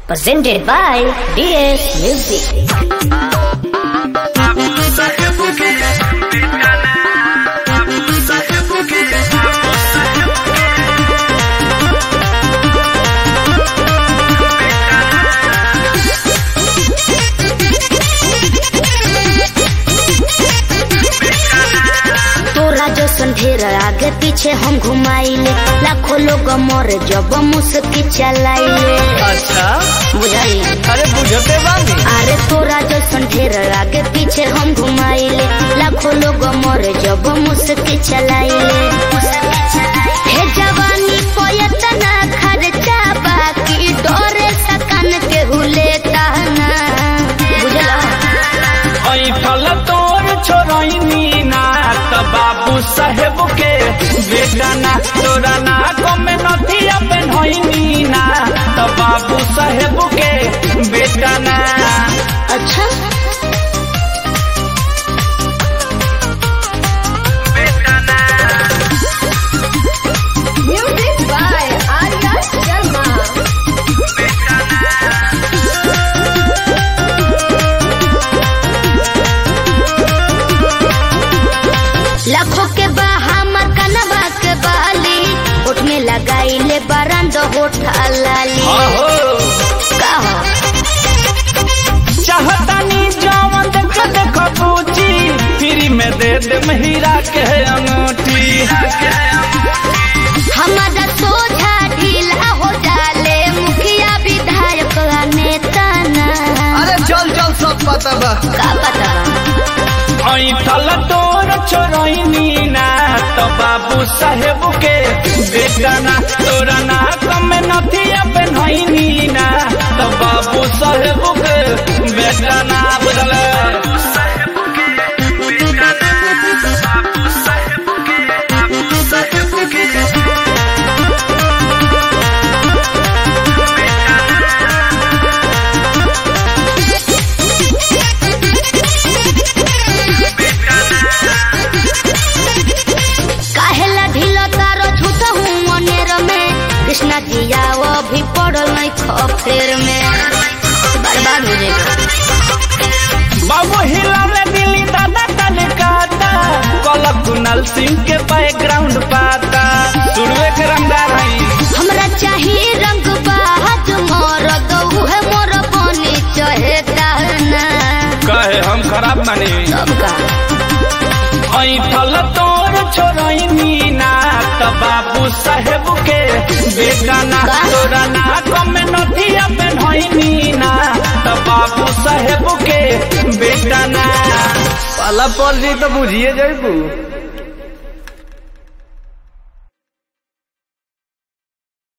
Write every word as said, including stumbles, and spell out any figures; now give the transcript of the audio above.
Presented by D S Music. ढेर आगे पीछे हम घुमाइले, लाखों लोग मोर जब मुस्की चलाइले। अच्छा बुझाई? अरे बुझते बानी। अरे तोरा जैसन ढेर आगे पीछे हम घुमाइले, लाखों लोग मोर जब मुस्की चलाइले। हे जवानी पोयतना खर्चा बाकी डोरे सकन के हुलेता ना। बुझला? ओई फल तोर छोरैनी ना त बाबू साहेब के बेटा ना, तोरा ना कमे नथिया पेन्हैनी ना त बाबू साहेब के बेटा ना। अच्छा बेटा ना। Music by Arya Sharma. बेटा ना। लाखों के हमर कनवा के बाली, होठ में लगाइले बरंद होठ लाली। कहा चाहतानी जवन देख देख पूछी, फ्री में दे दे हीरा के अंगूठी। हमारा सोझा ढीला हो जाले, मुखिया विधायक नेता ना। अरे चल चल सब पता बा। का पता बा? ऐठल तोर छोरैनी ना तो बाबू साहेब के बेटा ना, तोरा ना कमे नथिया पेन्हैनी ना तो बाबू साहेब के बेटा ना। बुझल? कृष्णा जिया वो भी पड़ल नहीं खफेर में, बर्बाद हो जाएगा। बाबू हिला रे दिल्ली दादा कलकत्ता, कलक कुनाल सिंह के बैकग्राउंड पाता, सुरवे के रंगदार हई। हमरा चाहिए रंग बाज मोर गऊ है मोर बनी चहेता ना। कहे हम खराब मानी सबका ऐठल तोर छोरैनी ना त बाबू साहेब के बेटा ना, तोरा ना कमे नथिया पेन्हैनी ना त बाबू साहेब के बेटा ना। पाला पर जी तो बुझिए जाइबू।